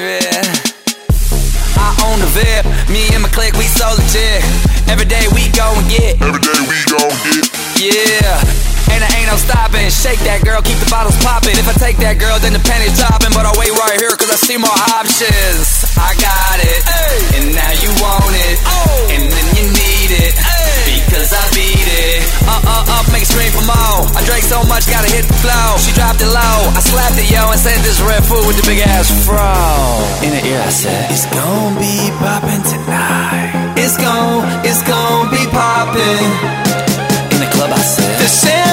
Yeah. I own the VIP, me and my clique, we so legit. Every day we go and get. Yeah. And there ain't no stopping. Shake that girl, keep the bottles popping. If I take that girl, then the penny's dropping. But I'll wait right here, cause I see more options. I got it, and now you want it, and then you need it, because I beat it. Up, make it scream for more. I drank so much, gotta hit the flow. She dropped it low, I slapped it, yo, and sent this red food with the big ass fro. In her ear I said, it's gon' be poppin' tonight. It's gon' be poppin'. In the club I said, the